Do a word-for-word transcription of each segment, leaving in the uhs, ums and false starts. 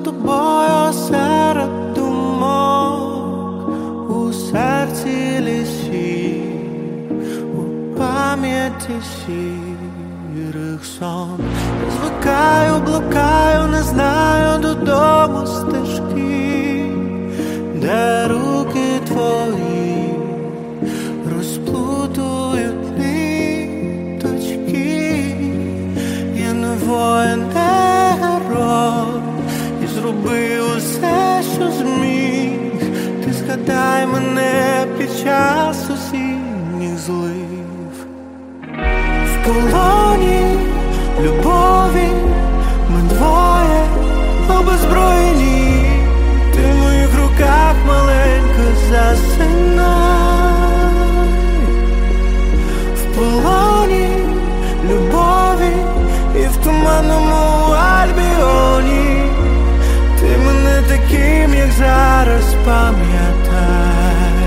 тобою серед думок, у серці лісів, у пам'яті сірих сон. Я звикаю, блукаю, не знаю додому стежки, де руки твої розплутують ниточки. Я не воїн, не герой, і зробив усе, що зміг. Ти згадай мене під час осінніх злив. В полоні любові ми двоє обезброєні. Ти в моїх руках маленька, засинай. В полоні любові і в туманному Альбіоні. Ти мене таким, як зараз, пам'ятай.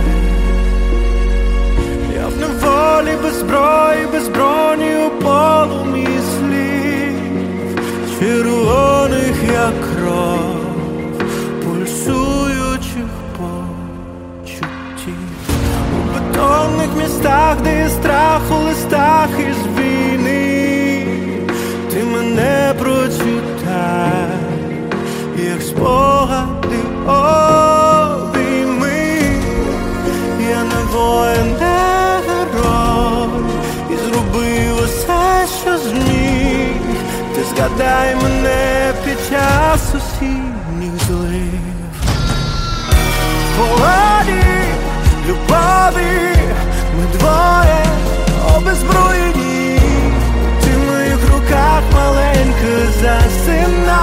Я в неволі, без зброї, без броні, у полум'ї слів, червоних, як кров, пульсуючих почуттів. У бетонних містах, де є страх у листах із війни. Ти мене прочитай, як спогади обійми. Я не воїн, не герой, і зробив усе, що зміг. Ти згадай мене під час осінніх злив. В полоні любові ми двоє обезброєні. Ти в моїх руках маленька, засинай.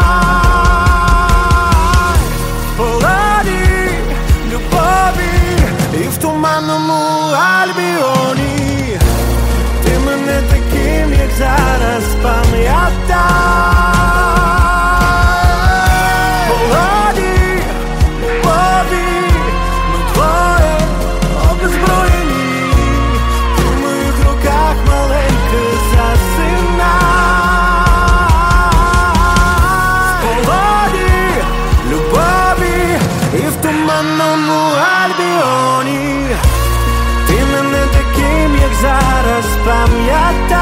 В полоні любові і в туманному Альбіоні. Ти мене таким, як зараз, пам'ятай. В полоні любові ми двоє обезброєні. Ти в моїх руках маленька, засинай. В полоні любові і в туманному Альбіоні. Ти мене таким, як зараз, пам'ятай.